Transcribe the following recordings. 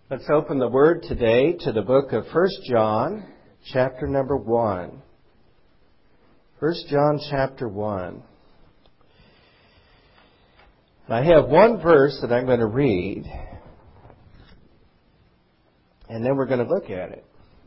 Let's open the Word today to the book of 1 John, chapter number 1. 1 John, chapter 1. I have one verse that I'm going to read, and then we're going to look at it.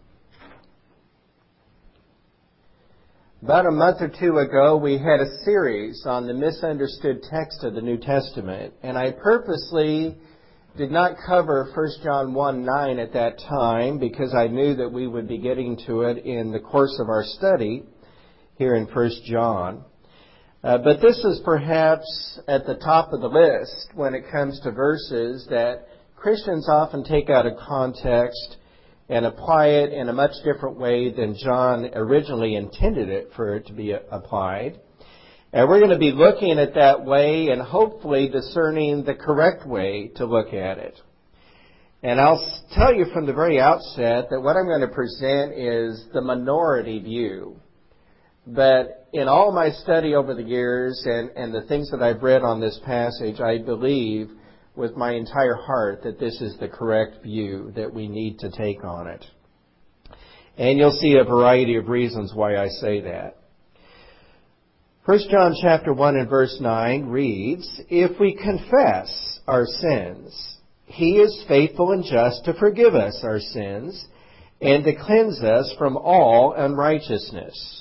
About a month or two ago, we had a series on the misunderstood text of the New Testament, and I purposely did not cover 1 John 1:9 at that time because I knew that we would be getting to it in the course of our study here in 1 John. But this is perhaps at the top of the list when it comes to verses that Christians often take out of context and apply it in a much different way than John originally intended it for it to be applied. And we're going to be looking at that way and hopefully discerning the correct way to look at it. And I'll tell you from the very outset that what I'm going to present is the minority view. But in all my study over the years and the things that I've read on this passage, I believe with my entire heart that this is the correct view that we need to take on it. And you'll see a variety of reasons why I say that. 1 John chapter 1 and verse 9 reads, "If we confess our sins, He is faithful and just to forgive us our sins and to cleanse us from all unrighteousness."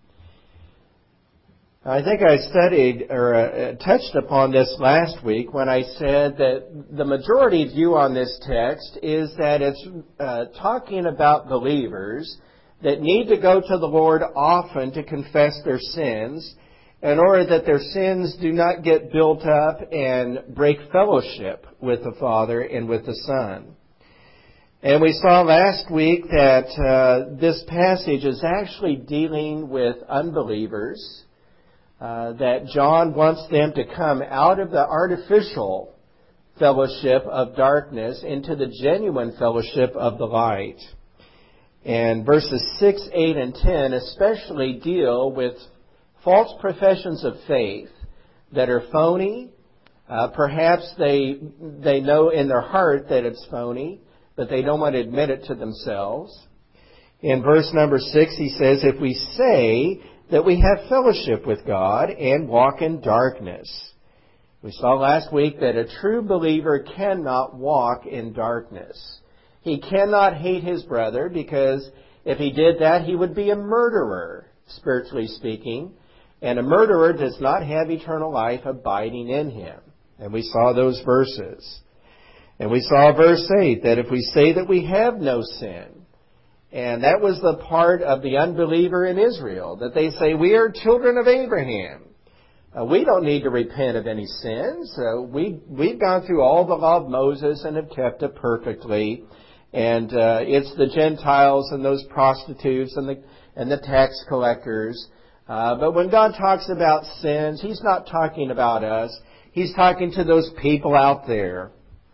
I think I studied or touched upon this last week when I said that the majority view on this text is that it's talking about believers that need to go to the Lord often to confess their sins in order that their sins do not get built up and break fellowship with the Father and with the Son. And we saw last week that this passage is actually dealing with unbelievers, that John wants them to come out of the artificial fellowship of darkness into the genuine fellowship of the light. And verses 6, 8, and 10 especially deal with false professions of faith that are phony. Perhaps they know in their heart that it's phony, but they don't want to admit it to themselves. In verse number 6, he says, "If we say that we have fellowship with God and walk in darkness." We saw last week that a true believer cannot walk in darkness. He cannot hate his brother because if he did that, he would be a murderer, spiritually speaking. And a murderer does not have eternal life abiding in him. And we saw those verses. And we saw verse 8, that if we say that we have no sin, and that was the part of the unbeliever in Israel, that they say, we are children of Abraham. We don't need to repent of any sins. We've gone through all the law of Moses and have kept it perfectly. And it's the Gentiles and those prostitutes and the tax collectors. But when God talks about sins, He's not talking about us. He's talking to those people out there.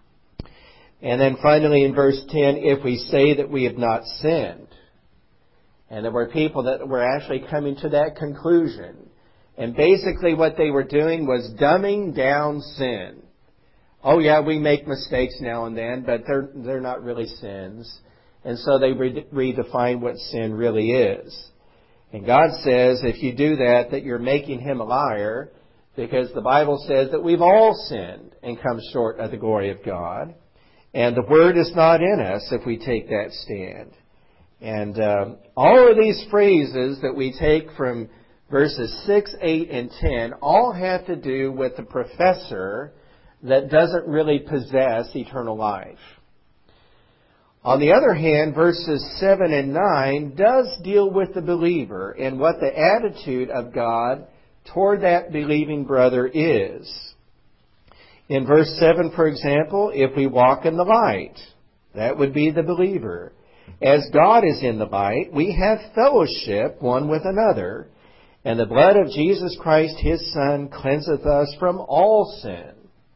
And then finally in verse 10, if we say that we have not sinned. And there were people that were actually coming to that conclusion. And basically what they were doing was dumbing down sin. Oh yeah, we make mistakes now and then, but they're not really sins. And so they redefine what sin really is. And God says if you do that, that you're making Him a liar, because the Bible says that we've all sinned and come short of the glory of God. And the Word is not in us if we take that stand. And all of these phrases that we take from verses 6, 8, and 10 all have to do with the professor that doesn't really possess eternal life. On the other hand, verses 7 and 9 does deal with the believer and what the attitude of God toward that believing brother is. In verse 7, for example, if we walk in the light, that would be the believer. As God is in the light, we have fellowship one with another, and the blood of Jesus Christ, His Son, cleanseth us from all sin.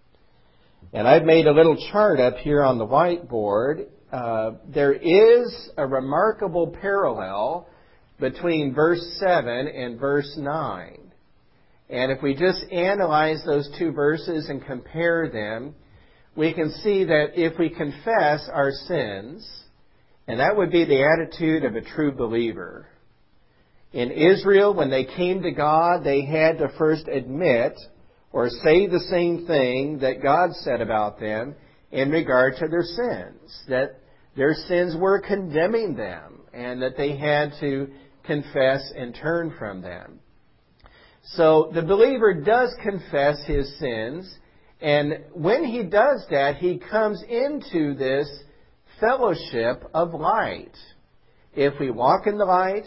And I've made a little chart up here on the whiteboard. There is a remarkable parallel between verse 7 and verse 9. And if we just analyze those two verses and compare them, we can see that if we confess our sins, and that would be the attitude of a true believer. In Israel, when they came to God, they had to first admit or say the same thing that God said about them in regard to their sins, that their sins were condemning them and that they had to confess and turn from them. So the believer does confess his sins, and when he does that, he comes into this fellowship of light. If we walk in the light,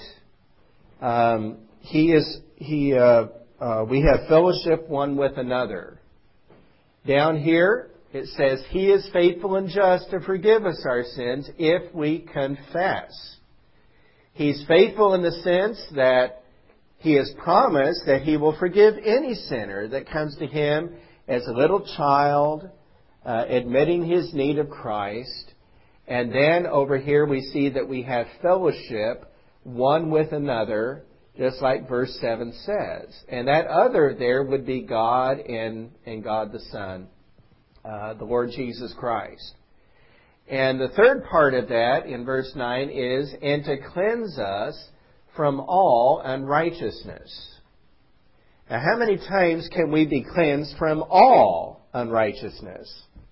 we have fellowship one with another. Down here, it says, He is faithful and just to forgive us our sins if we confess. He's faithful in the sense that He has promised that He will forgive any sinner that comes to Him as a little child, admitting his need of Christ. And then over here we see that we have fellowship one with another, just like verse 7 says. And that other there would be God and God the Son, the Lord Jesus Christ. And the third part of that in verse 9 is, and to cleanse us from all unrighteousness. Now, how many times can we be cleansed from all unrighteousness?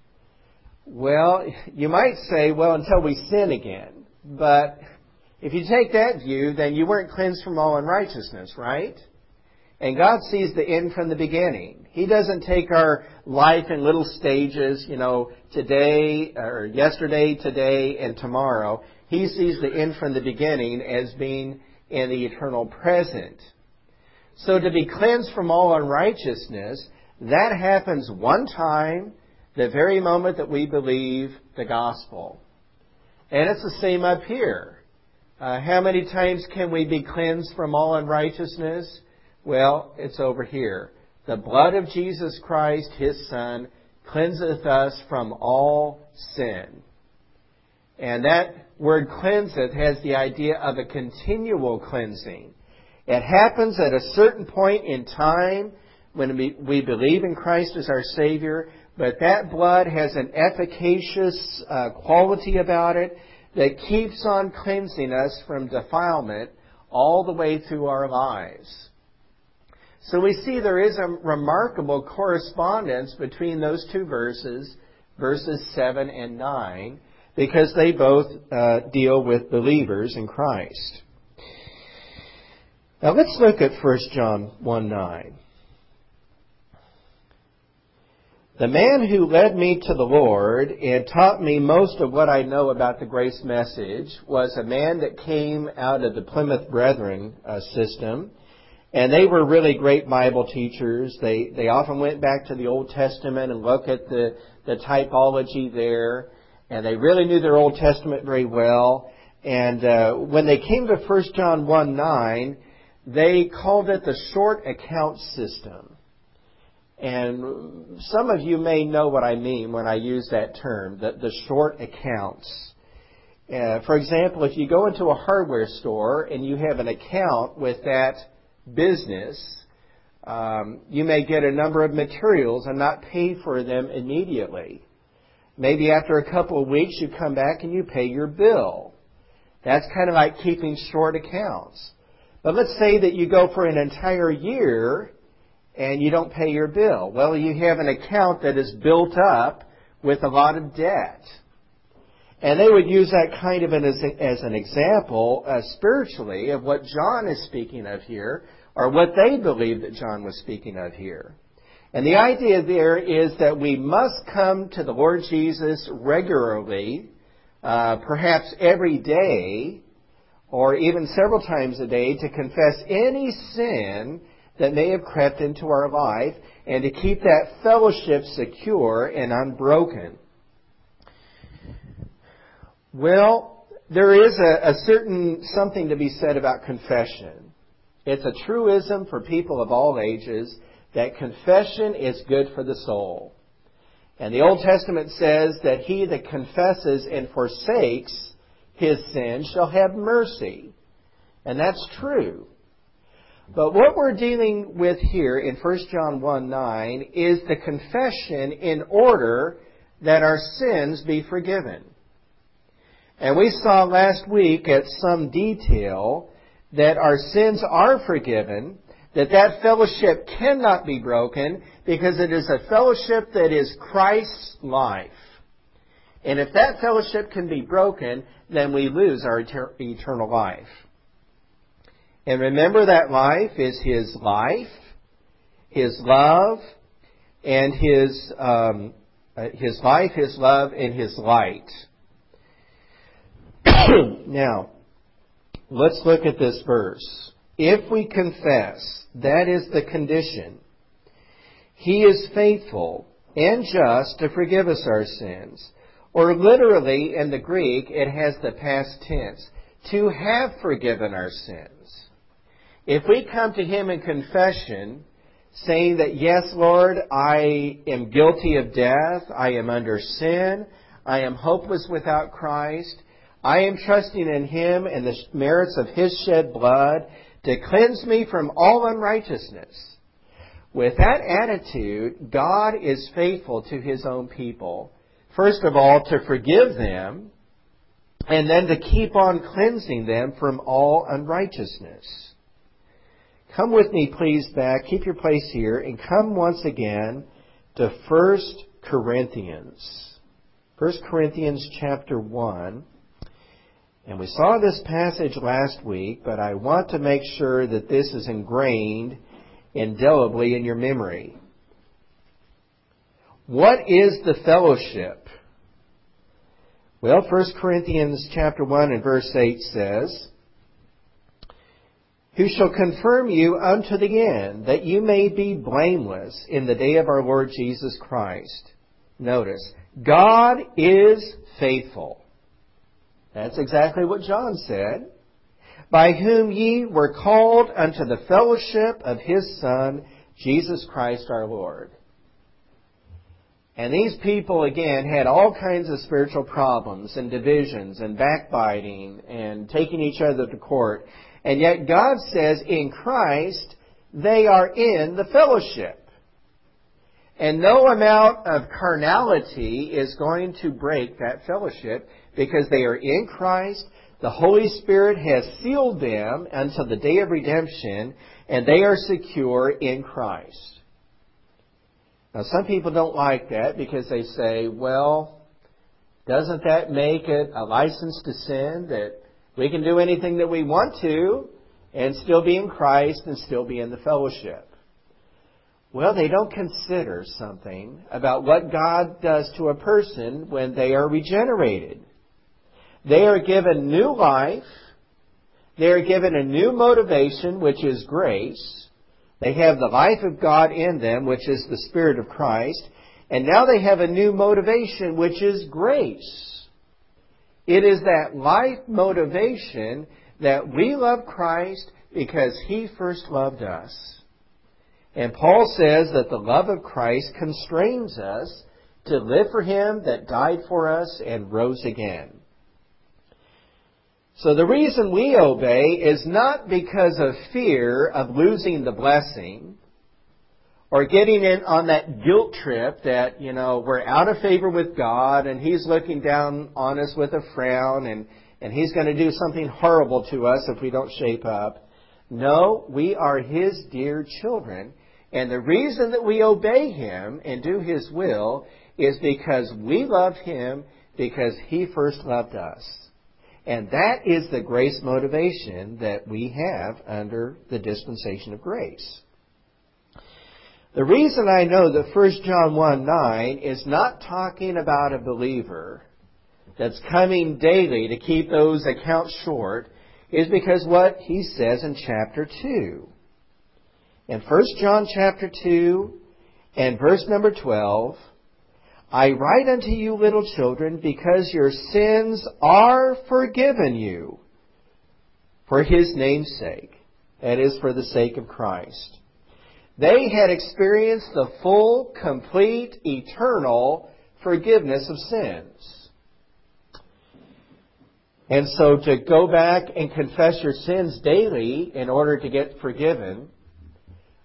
Well, you might say, well, until we sin again. But if you take that view, then you weren't cleansed from all unrighteousness, right? And God sees the end from the beginning. He doesn't take our life in little stages, today, or yesterday, today, and tomorrow. He sees the end from the beginning as being in the eternal present. So to be cleansed from all unrighteousness, that happens one time, the very moment that we believe the gospel. And it's the same up here. How many times can we be cleansed from all unrighteousness? Well, it's over here. The blood of Jesus Christ, His Son, cleanseth us from all sin. And that word cleanseth has the idea of a continual cleansing. It happens at a certain point in time when we believe in Christ as our Savior, but that blood has an efficacious quality about it that keeps on cleansing us from defilement all the way through our lives. So we see there is a remarkable correspondence between those two verses, verses 7 and 9, because they both deal with believers in Christ. Now let's look at 1 John 1:9. The man who led me to the Lord and taught me most of what I know about the grace message was a man that came out of the Plymouth Brethren system. And they were really great Bible teachers. They often went back to the Old Testament and looked at the typology there. And they really knew their Old Testament very well. And when they came to 1 John 1:9, they called it the short account system. And some of you may know what I mean when I use that term, the short accounts. For example, if you go into a hardware store and you have an account with that business, you may get a number of materials and not pay for them immediately. Maybe after a couple of weeks you come back and you pay your bill. That's kind of like keeping short accounts. But let's say that you go for an entire year and you don't pay your bill. Well, you have an account that is built up with a lot of debt. And they would use that kind of as an example spiritually of what John is speaking of here, or what they believe that John was speaking of here. And the idea there is that we must come to the Lord Jesus regularly, perhaps every day, or even several times a day, to confess any sin that may have crept into our life, and to keep that fellowship secure and unbroken. Well, there is a certain something to be said about confession. It's a truism for people of all ages that confession is good for the soul. And the Old Testament says that he that confesses and forsakes his sin shall have mercy. And that's true. But what we're dealing with here in 1 John 1:9 is the confession in order that our sins be forgiven. And we saw last week at some detail that our sins are forgiven, that fellowship cannot be broken because it is a fellowship that is Christ's life. And if that fellowship can be broken, then we lose our eternal life. And remember, that life is His life, His love, and His life, His love, and His light. Now, let's look at this verse. If we confess, that is the condition, He is faithful and just to forgive us our sins. Or literally, in the Greek, it has the past tense, to have forgiven our sins. If we come to Him in confession, saying that, yes, Lord, I am guilty of death, I am under sin, I am hopeless without Christ, I am trusting in Him and the merits of His shed blood to cleanse me from all unrighteousness. With that attitude, God is faithful to His own people. First of all, to forgive them, and then to keep on cleansing them from all unrighteousness. Come with me, please, back. Keep your place here, and come once again to 1 Corinthians. 1 Corinthians chapter 1. And we saw this passage last week, but I want to make sure that this is ingrained indelibly in your memory. What is the fellowship? Well, 1 Corinthians chapter 1 and verse 8 says, who shall confirm you unto the end, that you may be blameless in the day of our Lord Jesus Christ. Notice, God is faithful. That's exactly what John said. By whom ye were called unto the fellowship of His Son, Jesus Christ our Lord. And these people, again, had all kinds of spiritual problems and divisions and backbiting and taking each other to court. And yet God says in Christ, they are in the fellowship. And no amount of carnality is going to break that fellowship because they are in Christ. The Holy Spirit has sealed them until the day of redemption, and they are secure in Christ. Now, some people don't like that because they say, well, doesn't that make it a license to sin, that we can do anything that we want to and still be in Christ and still be in the fellowship? Well, they don't consider something about what God does to a person when they are regenerated. They are given new life. They are given a new motivation, which is grace. They have the life of God in them, which is the Spirit of Christ. And now they have a new motivation, which is grace. It is that life motivation that we love Christ because He first loved us. And Paul says that the love of Christ constrains us to live for Him that died for us and rose again. So the reason we obey is not because of fear of losing the blessing or getting in on that guilt trip that, we're out of favor with God and He's looking down on us with a frown and He's going to do something horrible to us if we don't shape up. No, we are His dear children. And the reason that we obey Him and do His will is because we love Him because He first loved us. And that is the grace motivation that we have under the dispensation of grace. The reason I know that 1 John 1:9 is not talking about a believer that's coming daily to keep those accounts short is because what he says in chapter 2. In 1 John chapter 2 and verse number 12, I write unto you, little children, because your sins are forgiven you for His name's sake. That is, for the sake of Christ. They had experienced the full, complete, eternal forgiveness of sins. And so to go back and confess your sins daily in order to get forgiven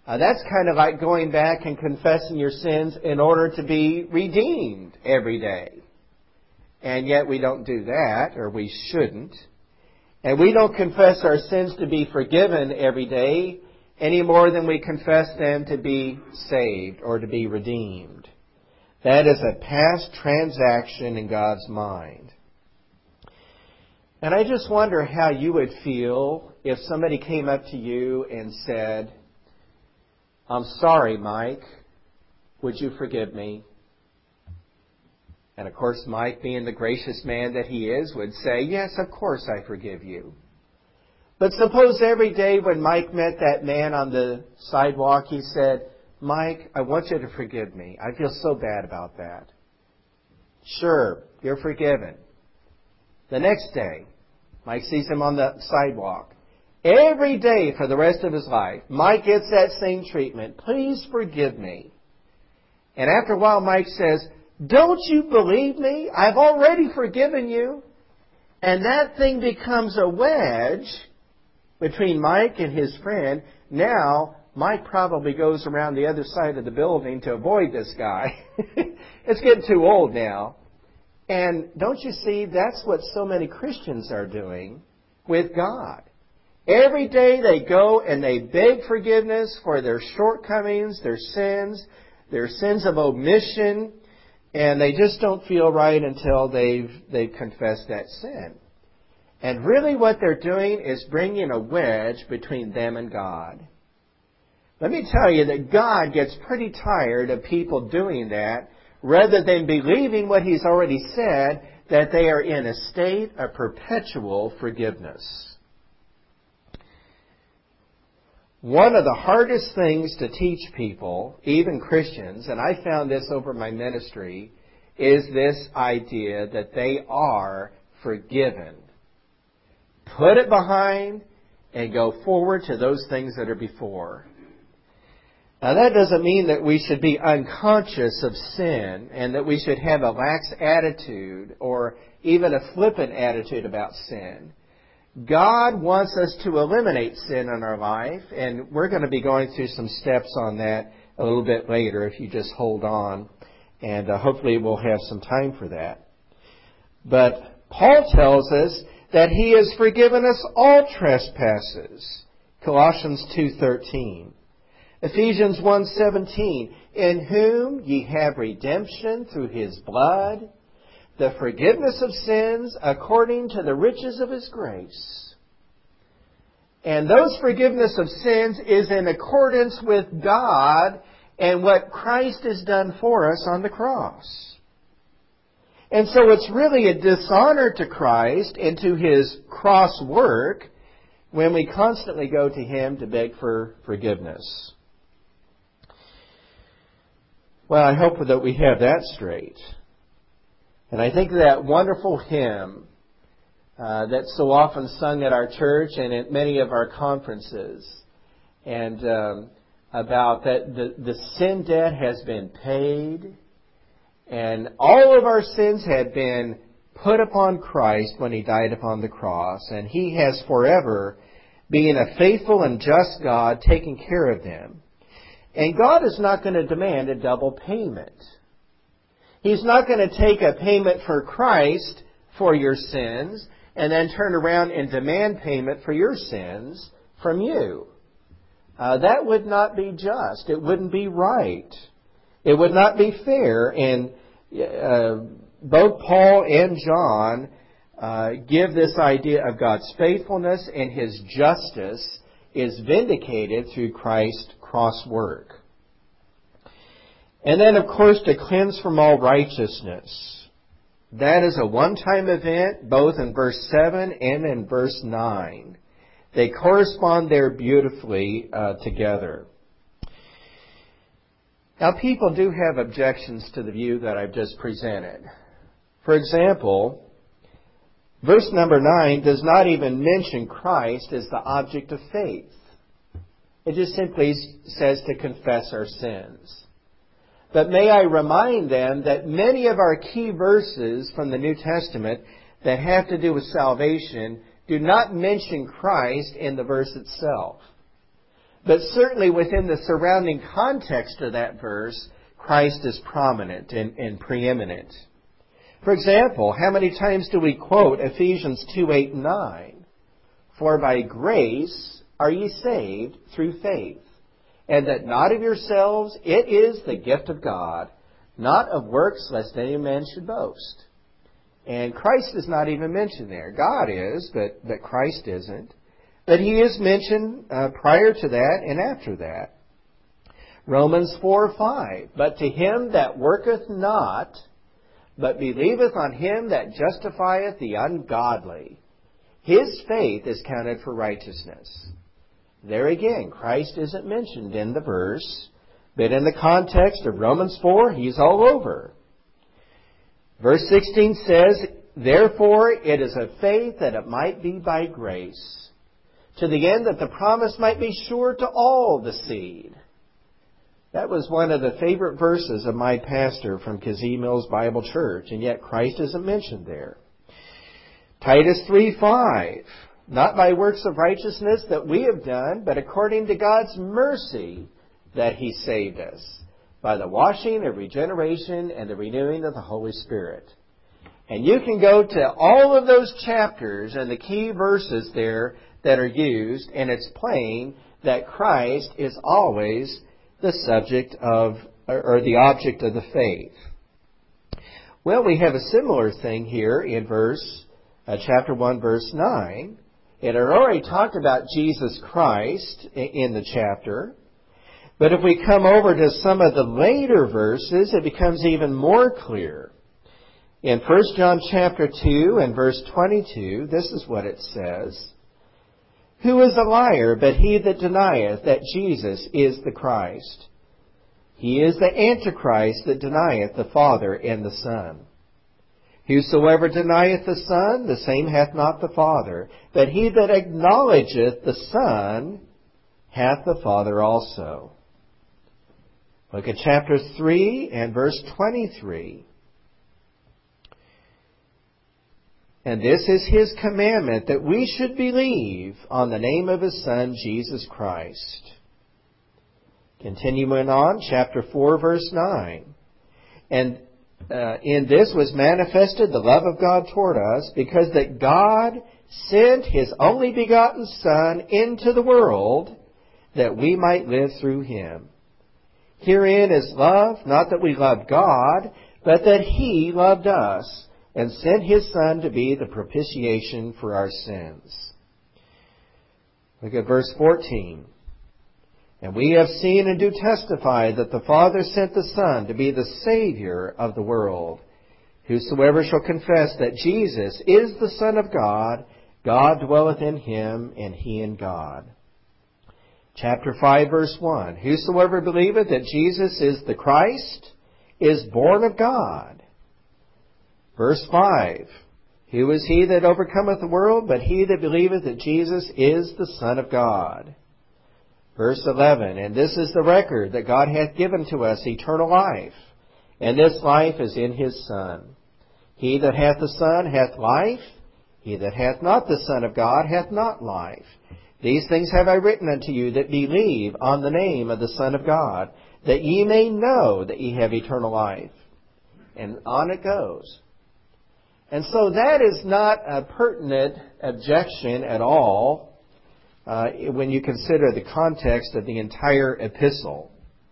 That's kind of like going back and confessing your sins in order to be redeemed every day. And yet we don't do that, or we shouldn't. And we don't confess our sins to be forgiven every day any more than we confess them to be saved or to be redeemed. That is a past transaction in God's mind. And I just wonder how you would feel if somebody came up to you and said, "I'm sorry, Mike. Would you forgive me?" And of course, Mike, being the gracious man that he is, would say, "Yes, of course I forgive you." But suppose every day when Mike met that man on the sidewalk, he said, "Mike, I want you to forgive me. I feel so bad about that." Sure, you're forgiven. The next day, Mike sees him on the sidewalk. Every day for the rest of his life, Mike gets that same treatment. "Please forgive me." And after a while, Mike says, "Don't you believe me? I've already forgiven you." And that thing becomes a wedge between Mike and his friend. Now, Mike probably goes around the other side of the building to avoid this guy. It's getting too old now. And don't you see, that's what so many Christians are doing with God. Every day they go and they beg forgiveness for their shortcomings, their sins of omission, and they just don't feel right until they've confessed that sin. And really what they're doing is bringing a wedge between them and God. Let me tell you that God gets pretty tired of people doing that rather than believing what He's already said, that they are in a state of perpetual forgiveness. One of the hardest things to teach people, even Christians, and I found this over my ministry, is this idea that they are forgiven. Put it behind and go forward to those things that are before. Now that doesn't mean that we should be unconscious of sin and that we should have a lax attitude or even a flippant attitude about sin. God wants us to eliminate sin in our life, and we're going to be going through some steps on that a little bit later if you just hold on, and hopefully we'll have some time for that. But Paul tells us that He has forgiven us all trespasses. Colossians 2:13. Ephesians 1:17. In whom ye have redemption through His blood, the forgiveness of sins according to the riches of His grace. And those forgiveness of sins is in accordance with God and what Christ has done for us on the cross. And so it's really a dishonor to Christ and to His cross work when we constantly go to Him to beg for forgiveness. Well, I hope that we have that straight. And I think that wonderful hymn that's so often sung at our church and at many of our conferences, and about that the sin debt has been paid, and all of our sins have been put upon Christ when He died upon the cross, and He has forever, being a faithful and just God, taken care of them. And God is not going to demand a double payment. He's not going to take a payment for Christ for your sins and then turn around and demand payment for your sins from you. That would not be just. It wouldn't be right. It would not be fair. And both Paul and John give this idea of God's faithfulness, and His justice is vindicated through Christ's cross work. And then, of course, to cleanse from all righteousness. That is a one-time event, both in verse 7 and in verse 9. They correspond there beautifully together. Now, people do have objections to the view that I've just presented. For example, verse number 9 does not even mention Christ as the object of faith. It just simply says to confess our sins. But may I remind them that many of our key verses from the New Testament that have to do with salvation do not mention Christ in the verse itself. But certainly within the surrounding context of that verse, Christ is prominent and preeminent. For example, how many times do we quote Ephesians 2:8 and 9? For by grace are ye saved through faith, and that not of yourselves, it is the gift of God, not of works, lest any man should boast. And Christ is not even mentioned there. God is, but Christ isn't. But He is mentioned prior to that and after that. Romans 4:5. But to him that worketh not, but believeth on Him that justifieth the ungodly, his faith is counted for righteousness. There again, Christ isn't mentioned in the verse, but in the context of Romans 4, He's all over. Verse 16 says, Therefore it is of faith that it might be by grace, to the end that the promise might be sure to all the seed. That was one of the favorite verses of my pastor from Kazee Mills Bible Church, and yet Christ isn't mentioned there. Titus 3:5, Not by works of righteousness that we have done, but according to God's mercy that He saved us, by the washing of regeneration and the renewing of the Holy Spirit. And you can go to all of those chapters and the key verses there that are used, and it's plain that Christ is always the subject of, or the object of the faith. Well, we have a similar thing here in chapter 1, verse 9. It had already talked about Jesus Christ in the chapter. But if we come over to some of the later verses, it becomes even more clear. In 1 John chapter 2 and verse 22, this is what it says. Who is a liar but he that denieth that Jesus is the Christ? He is the Antichrist that denieth the Father and the Son. Whosoever denieth the Son, the same hath not the Father. But he that acknowledgeth the Son hath the Father also. Look at chapter 3 and verse 23. And this is His commandment, that we should believe on the name of His Son, Jesus Christ. Continuing on, chapter 4, verse 9. And in this was manifested the love of God toward us, because that God sent His only begotten Son into the world, that we might live through Him. Herein is love, not that we loved God, but that He loved us, and sent His Son to be the propitiation for our sins. Look at verse 14. And we have seen and do testify that the Father sent the Son to be the Savior of the world. Whosoever shall confess that Jesus is the Son of God, God dwelleth in Him, and He in God. Chapter 5, verse 1. Whosoever believeth that Jesus is the Christ is born of God. Verse 5. Who is he that overcometh the world, but he that believeth that Jesus is the Son of God? Verse 11. And this is the record that God hath given to us, eternal life, and this life is in His Son. He that hath the Son hath life. He that hath not the Son of God hath not life. These things have I written unto you that believe on the name of the Son of God, that ye may know that ye have eternal life. And on it goes. And so that is not a pertinent objection at all when you consider the context of the entire epistle.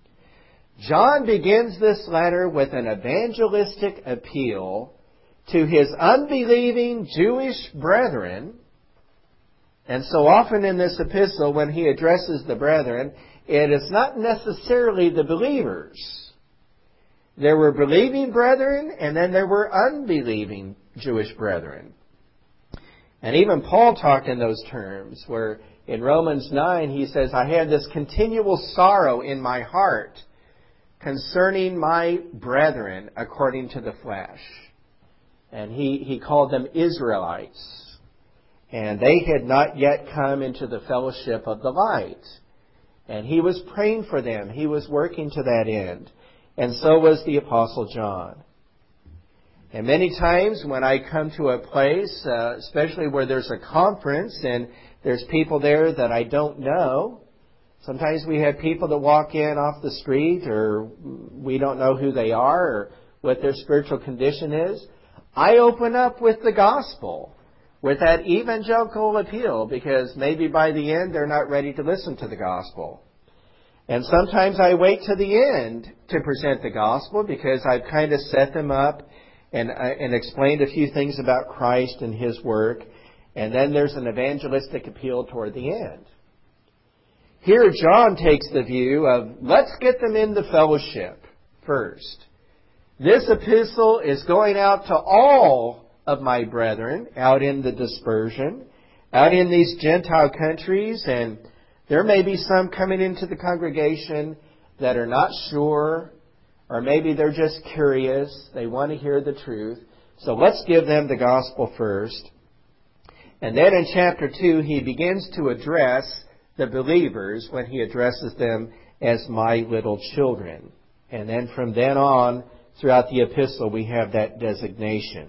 John begins this letter with an evangelistic appeal to his unbelieving Jewish brethren. And so often in this epistle, when he addresses the brethren, it is not necessarily the believers. There were believing brethren, and then there were unbelieving Jewish brethren. And even Paul talked in those terms, where in Romans 9 he says, I have this continual sorrow in my heart concerning my brethren according to the flesh. And he called them Israelites. And they had not yet come into the fellowship of the light. And he was praying for them. He was working to that end. And so was the Apostle John. And many times when I come to a place, especially where there's a conference and there's people there that I don't know, Sometimes we have people that walk in off the street, or we don't know who they are or what their spiritual condition is. I open up with the gospel, with that evangelical appeal, because maybe by the end they're not ready to listen to the gospel. And sometimes I wait to the end to present the gospel because I've kind of set them up and explained a few things about Christ and His work. And then there's an evangelistic appeal toward the end. Here John takes the view of, let's get them in the fellowship first. This epistle is going out to all of my brethren out in the dispersion, out in these Gentile countries, and there may be some coming into the congregation that are not sure, or maybe they're just curious. They want to hear the truth. So let's give them the gospel first. And then in chapter 2, he begins to address the believers when he addresses them as my little children. And then from then on, throughout the epistle, we have that designation.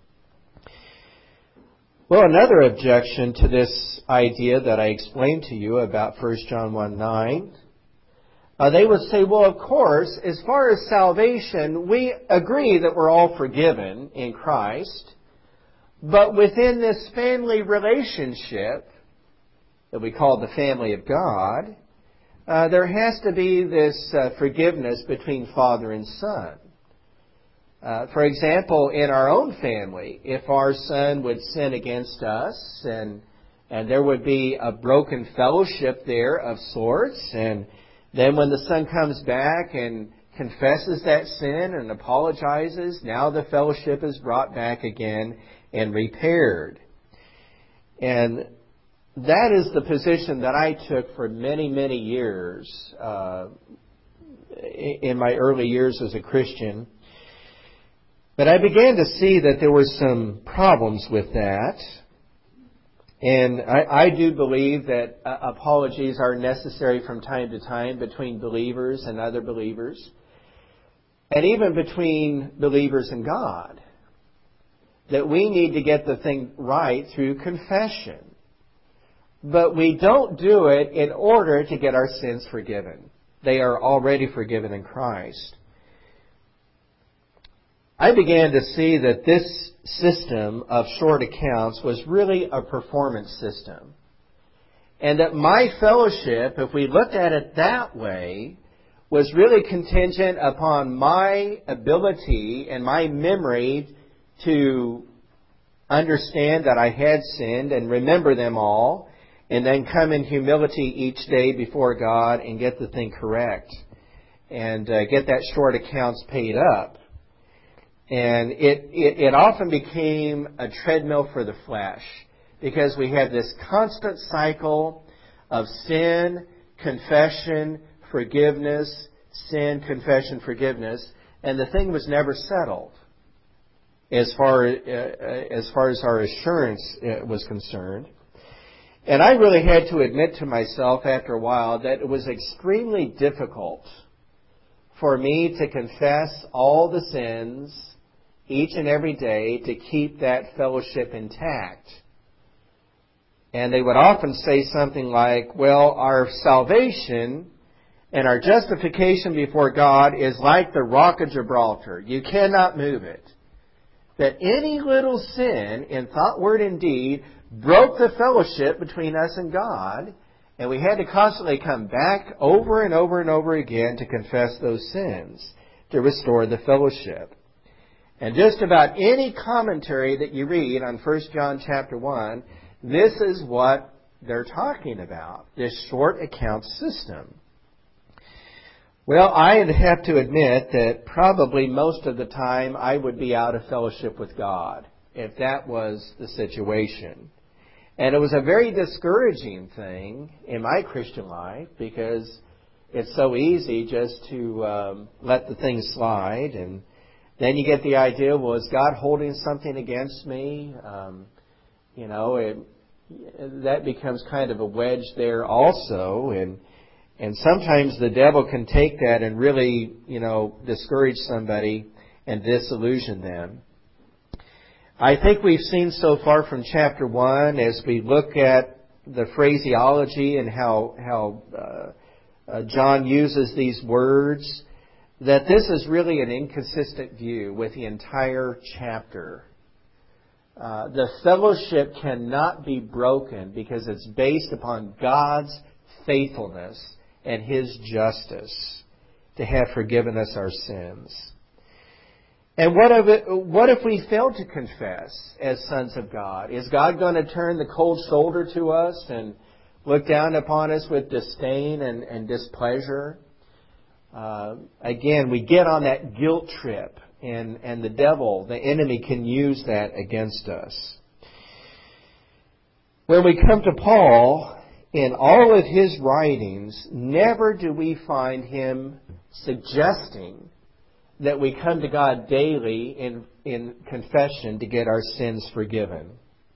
Well, another objection to this idea that I explained to you about 1 John 1:9, they would say, well, of course, as far as salvation, we agree that we're all forgiven in Christ, but within this family relationship that we call the family of God, there has to be this forgiveness between father and son. For example, in our own family, if our son would sin against us and there would be a broken fellowship there of sorts, and then when the son comes back and confesses that sin and apologizes, now the fellowship is brought back again and repaired. And that is the position that I took for many, many years in my early years as a Christian. But I began to see that there were some problems with that. And I do believe that apologies are necessary from time to time between believers and other believers, and even between believers and God. That we need to get the thing right through confession. But we don't do it in order to get our sins forgiven. They are already forgiven in Christ. I began to see that this system of short accounts was really a performance system. And that my fellowship, if we looked at it that way, was really contingent upon my ability and my memory to understand that I had sinned and remember them all, and then come in humility each day before God and get the thing correct and get that short accounts paid up. And it often became a treadmill for the flesh because we had this constant cycle of sin, confession, forgiveness, sin, confession, forgiveness, and the thing was never settled as far as our assurance was concerned. And I really had to admit to myself after a while that it was extremely difficult for me to confess all the sins each and every day to keep that fellowship intact. And they would often say something like, well, our salvation and our justification before God is like the rock of Gibraltar. You cannot move it. That any little sin in thought, word, and deed broke the fellowship between us and God, and we had to constantly come back over and over and over again to confess those sins to restore the fellowship. And just about any commentary that you read on 1 John chapter 1, this is what they're talking about, this short account system. Well, I'd have to admit that probably most of the time I would be out of fellowship with God if that was the situation. And it was a very discouraging thing in my Christian life because it's so easy just to let the thing slide, and then you get the idea, well, is God holding something against me? That becomes kind of a wedge there also, and sometimes the devil can take that and really, discourage somebody and disillusion them. I think we've seen so far from chapter 1, as we look at the phraseology and how John uses these words, that this is really an inconsistent view with the entire chapter. The fellowship cannot be broken because it's based upon God's faithfulness and His justice to have forgiven us our sins. And what if we fail to confess as sons of God? Is God going to turn the cold shoulder to us and look down upon us with disdain and displeasure? Again, we get on that guilt trip, and the devil, the enemy, can use that against us. When we come to Paul, in all of his writings, never do we find him suggesting that we come to God daily in confession to get our sins forgiven.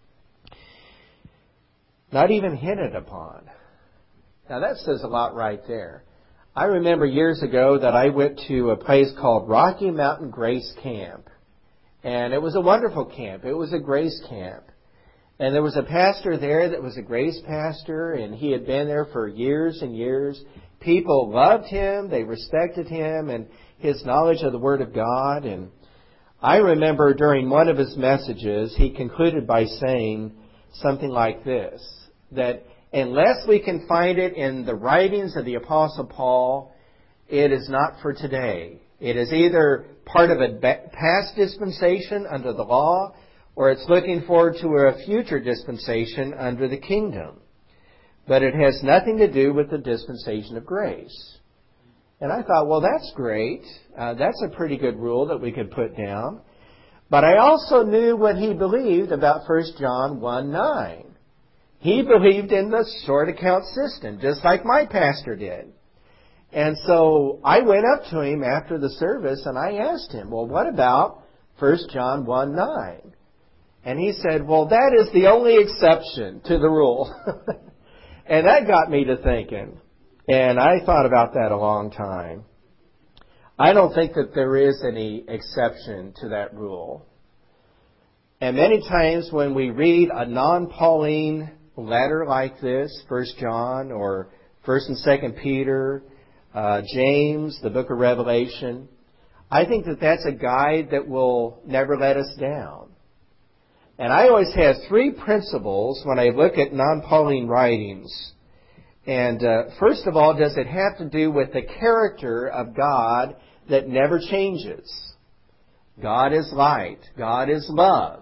Not even hinted upon. Now that says a lot right there. I remember years ago that I went to a place called Rocky Mountain Grace Camp. And it was a wonderful camp. It was a grace camp. And there was a pastor there that was a grace pastor, and he had been there for years and years. People loved him, they respected him, and his knowledge of the Word of God. And I remember during one of his messages, he concluded by saying something like this, that unless we can find it in the writings of the Apostle Paul, it is not for today. It is either part of a past dispensation under the law, or it's looking forward to a future dispensation under the kingdom. But it has nothing to do with the dispensation of grace. And I thought, well, that's great. That's a pretty good rule that we could put down. But I also knew what he believed about 1 John 1:9. He believed in the sword account system, just like my pastor did. And so I went up to him after the service and I asked him, well, what about 1 John 1:9? And he said, well, that is the only exception to the rule. And that got me to thinking. And I thought about that a long time. I don't think that there is any exception to that rule. And many times when we read a non-Pauline letter like this, 1 John or 1 and 2 Peter, James, the book of Revelation, I think that that's a guide that will never let us down. And I always have three principles when I look at non-Pauline writings. And first of all, does it have to do with the character of God that never changes? God is light. God is love.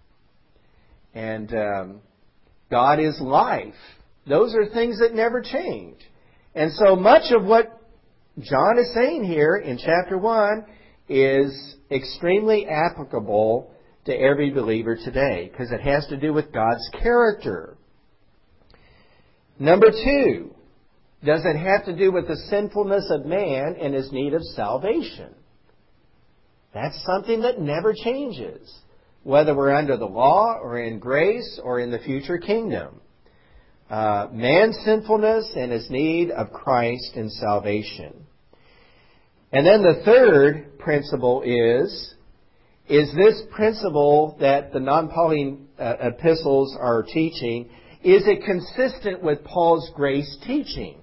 And God is life. Those are things that never change. And so much of what John is saying here in chapter 1 is extremely applicable to every believer today, because it has to do with God's character. Number 2, does it have to do with the sinfulness of man and his need of salvation? That's something that never changes, whether we're under the law or in grace or in the future kingdom. Man's sinfulness and his need of Christ and salvation. And then the third principle is this principle that the non-Pauline epistles are teaching, is it consistent with Paul's grace teaching?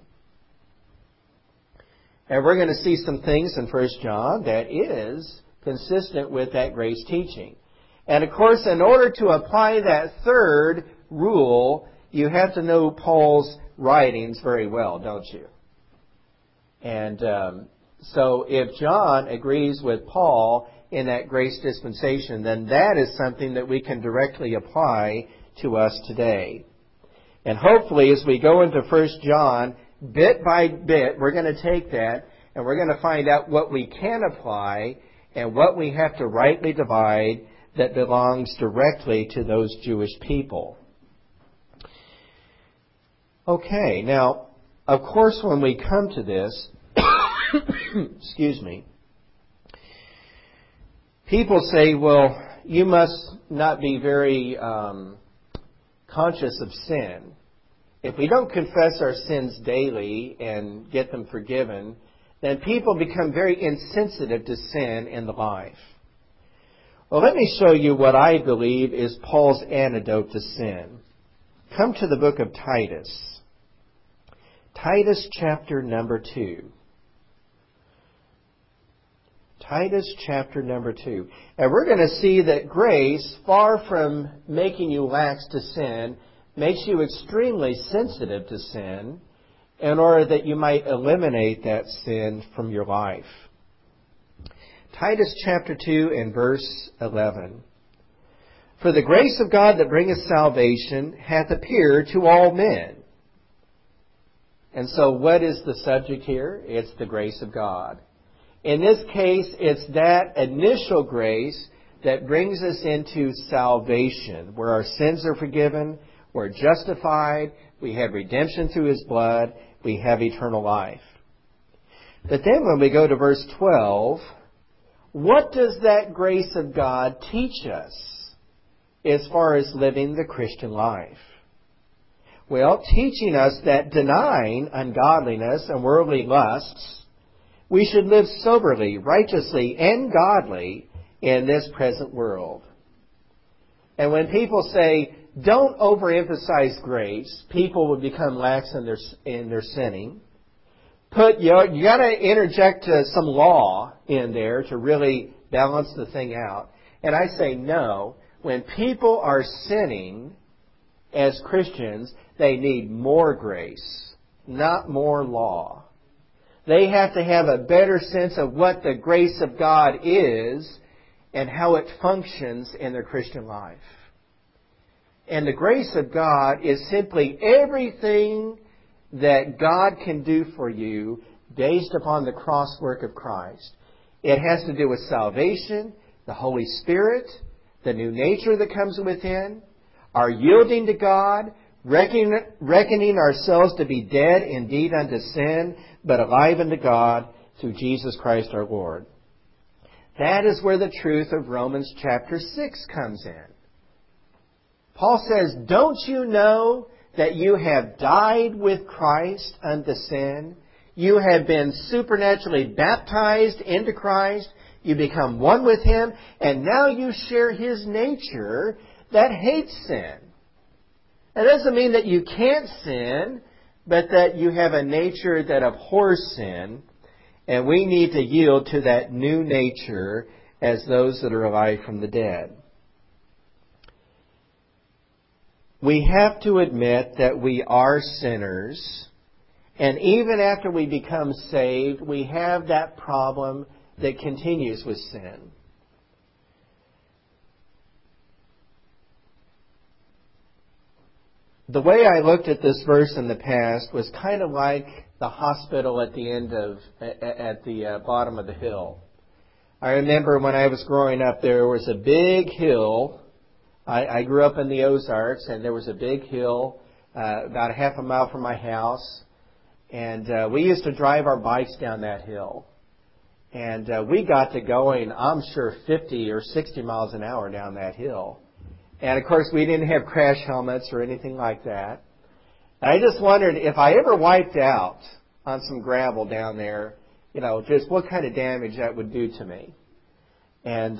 And we're going to see some things in 1 John that is consistent with that grace teaching. And of course, in order to apply that third rule, you have to know Paul's writings very well, don't you? And so if John agrees with Paul in that grace dispensation, then that is something that we can directly apply to us today. And hopefully, as we go into 1 John, bit by bit, we're going to take that and we're going to find out what we can apply and what we have to rightly divide that belongs directly to those Jewish people. Okay, now, of course, when we come to this, excuse me, people say, well, you must not be very conscious of sin. If we don't confess our sins daily and get them forgiven, then people become very insensitive to sin in the life. Well, let me show you what I believe is Paul's antidote to sin. Come to the book of Titus. Titus chapter number 2. Titus chapter number 2. And we're going to see that grace, far from making you lax to sin, makes you extremely sensitive to sin in order that you might eliminate that sin from your life. Titus chapter 2 and verse 11. For the grace of God that bringeth salvation hath appeared to all men. And so what is the subject here? It's the grace of God. In this case, it's that initial grace that brings us into salvation, where our sins are forgiven, we're justified, we have redemption through His blood, we have eternal life. But then when we go to verse 12, what does that grace of God teach us as far as living the Christian life? Well, teaching us that denying ungodliness and worldly lusts, we should live soberly, righteously, and godly in this present world. And when people say, don't overemphasize grace, people will become lax in their sinning. You got to interject some law in there to really balance the thing out. And I say no. When people are sinning as Christians, they need more grace, not more law. They have to have a better sense of what the grace of God is and how it functions in their Christian life. And the grace of God is simply everything that God can do for you based upon the cross work of Christ. It has to do with salvation, the Holy Spirit, the new nature that comes within, our yielding to God, reckoning ourselves to be dead indeed unto sin, but alive unto God through Jesus Christ our Lord. That is where the truth of Romans chapter 6 comes in. Paul says, don't you know that you have died with Christ unto sin? You have been supernaturally baptized into Christ. You become one with Him, and now you share His nature that hates sin. That doesn't mean that you can't sin, but that you have a nature that abhors sin, and we need to yield to that new nature as those that are alive from the dead. We have to admit that we are sinners, and even after we become saved, we have that problem that continues with sin. The way I looked at this verse in the past was kind of like the hospital at the bottom of the hill. I remember when I was growing up, there was a big hill. I grew up in the Ozarks, and there was a big hill about a half a mile from my house. And we used to drive our bikes down that hill. And we got to going, I'm sure, 50 or 60 miles an hour down that hill. And, of course, we didn't have crash helmets or anything like that. And I just wondered if I ever wiped out on some gravel down there, just what kind of damage that would do to me. And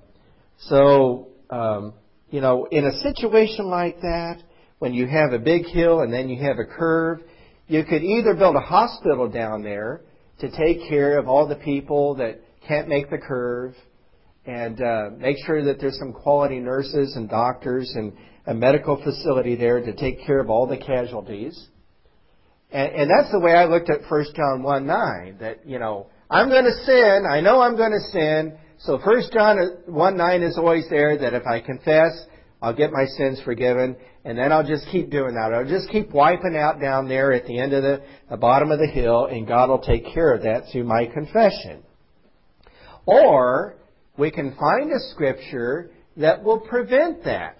in a situation like that, when you have a big hill and then you have a curve, you could either build a hospital down there to take care of all the people that can't make the curve and make sure that there's some quality nurses and doctors and a medical facility there to take care of all the casualties. And that's the way I looked at 1 John 1:9, that, I'm going to sin. I know I'm going to sin. So 1 John 1:9 is always there, that if I confess, I'll get my sins forgiven, and then I'll just keep doing that. I'll just keep wiping out down there at the end of the bottom of the hill, and God will take care of that through my confession. Or we can find a scripture that will prevent that.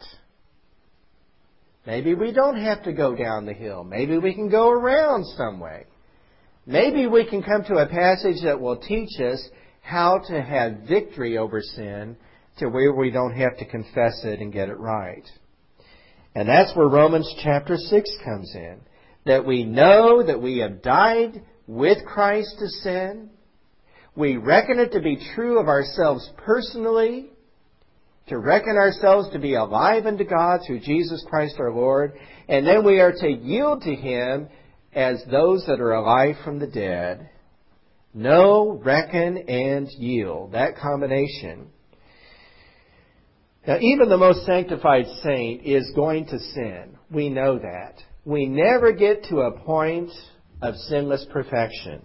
Maybe we don't have to go down the hill. Maybe we can go around some way. Maybe we can come to a passage that will teach us how to have victory over sin to where we don't have to confess it and get it right. And that's where Romans chapter 6 comes in. That we know that we have died with Christ to sin. We reckon it to be true of ourselves personally, to reckon ourselves to be alive unto God through Jesus Christ our Lord, and then we are to yield to Him as those that are alive from the dead. Know, reckon, and yield. That combination. Now, even the most sanctified saint is going to sin. We know that. We never get to a point of sinless perfection.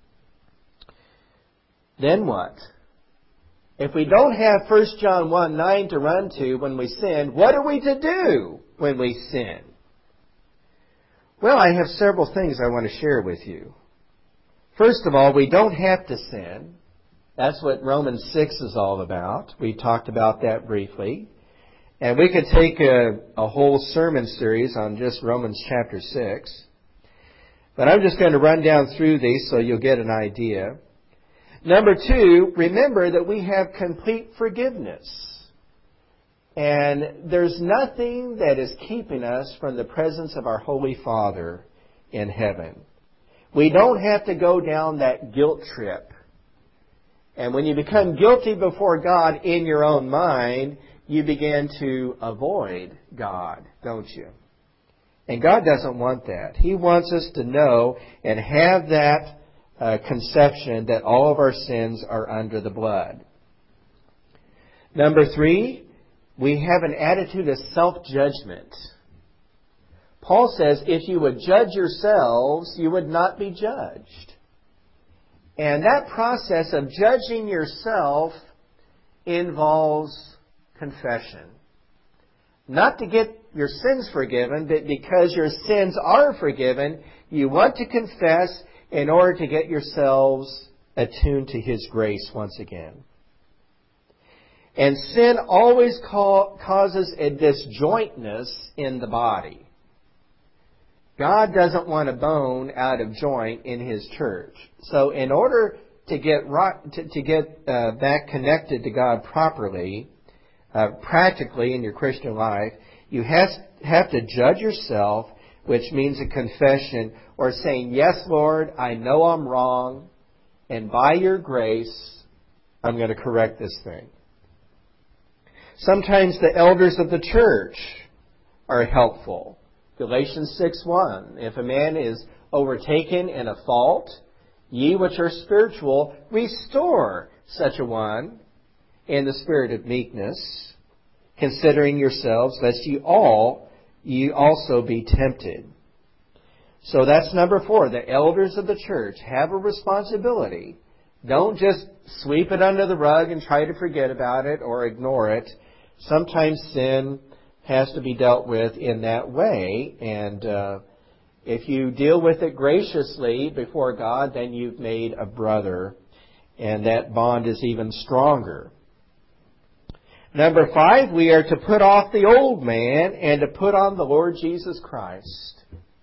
Then what? If we don't have 1 John 1:9 to run to when we sin, what are we to do when we sin? Well, I have several things I want to share with you. First of all, we don't have to sin. That's what Romans 6 is all about. We talked about that briefly. And we could take a whole sermon series on just Romans chapter 6. But I'm just going to run down through these so you'll get an idea. Number 2, remember that we have complete forgiveness. And there's nothing that is keeping us from the presence of our Holy Father in heaven. We don't have to go down that guilt trip. And when you become guilty before God in your own mind, you begin to avoid God, don't you? And God doesn't want that. He wants us to know and have that conception that all of our sins are under the blood. Number 3, we have an attitude of self-judgment. Paul says, if you would judge yourselves, you would not be judged. And that process of judging yourself involves confession. Not to get your sins forgiven, but because your sins are forgiven, you want to confess in order to get yourselves attuned to His grace once again. And sin always causes a disjointness in the body. God doesn't want a bone out of joint in His church. So in order to get back connected to God properly, practically in your Christian life, you have to judge yourself, which means a confession or saying, yes, Lord, I know I'm wrong, and by your grace, I'm going to correct this thing. Sometimes the elders of the church are helpful. Galatians 6:1, if a man is overtaken in a fault, ye which are spiritual, restore such a one in the spirit of meekness, considering yourselves, lest ye also be tempted. So that's number 4. The elders of the church have a responsibility. Don't just sweep it under the rug and try to forget about it or ignore it. Sometimes sin has to be dealt with in that way. And if you deal with it graciously before God, then you've made a brother. And that bond is even stronger. Number 5, we are to put off the old man and to put on the Lord Jesus Christ.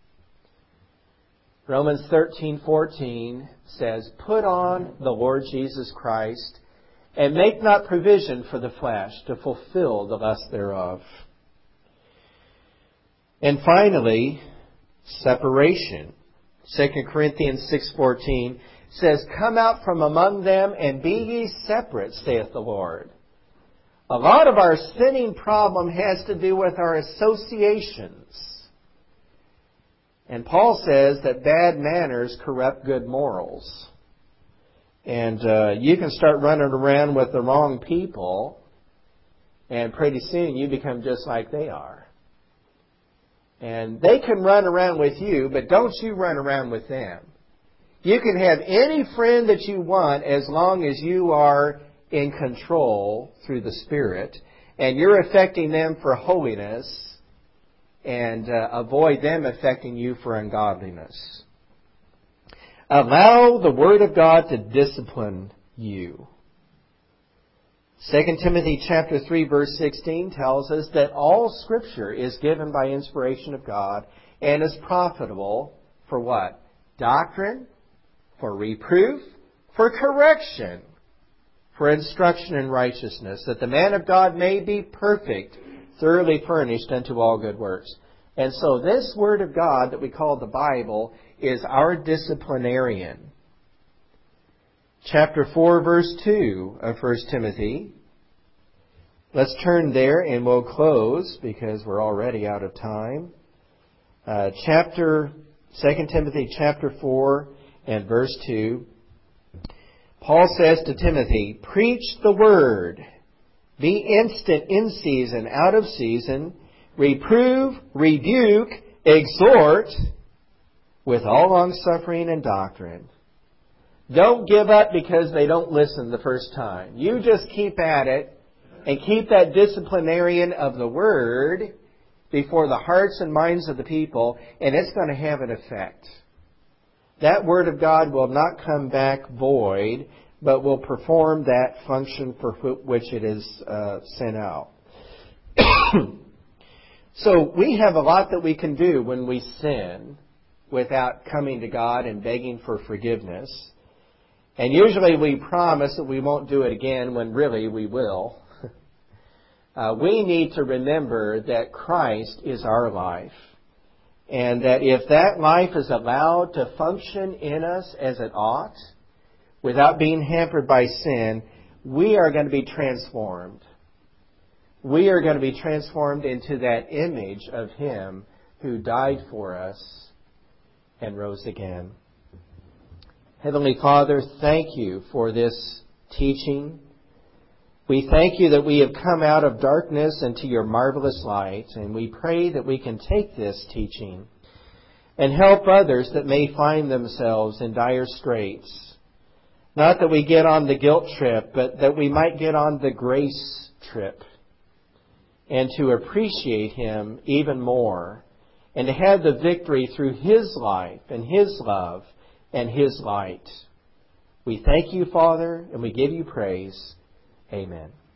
Romans 13:14 says, put on the Lord Jesus Christ and make not provision for the flesh to fulfill the lust thereof. And finally, separation. 2 Corinthians 6:14 says, come out from among them and be ye separate, saith the Lord. A lot of our sinning problem has to do with our associations. And Paul says that bad manners corrupt good morals. And you can start running around with the wrong people, and pretty soon you become just like they are. And they can run around with you, but don't you run around with them. You can have any friend that you want as long as you are in control through the Spirit, and you're affecting them for holiness, and avoid them affecting you for ungodliness. Allow the Word of God to discipline you. 2 Timothy chapter 3 verse 16 tells us that all Scripture is given by inspiration of God and is profitable for what? Doctrine, for reproof, for correction, for instruction in righteousness, that the man of God may be perfect, thoroughly furnished unto all good works. And so this Word of God that we call the Bible is our disciplinarian. Chapter 4, verse 2 of 1 Timothy. Let's turn there and we'll close because we're already out of time. Chapter 2 Timothy chapter 4 and verse 2. Paul says to Timothy, "Preach the word. Be instant in season, out of season. Reprove, rebuke, exhort with all longsuffering and doctrine." Don't give up because they don't listen the first time. You just keep at it and keep that disciplinarian of the Word before the hearts and minds of the people, and it's going to have an effect. That Word of God will not come back void, but will perform that function for which it is sent out. So we have a lot that we can do when we sin without coming to God and begging for forgiveness. And usually we promise that we won't do it again when really we will. We need to remember that Christ is our life. And that if that life is allowed to function in us as it ought, without being hampered by sin, we are going to be transformed. We are going to be transformed into that image of Him who died for us and rose again. Heavenly Father, thank you for this teaching. We thank you that we have come out of darkness into your marvelous light, and we pray that we can take this teaching and help others that may find themselves in dire straits. Not that we get on the guilt trip, but that we might get on the grace trip and to appreciate Him even more and to have the victory through His life and His love and His light. We thank you, Father, and we give you praise. Amen.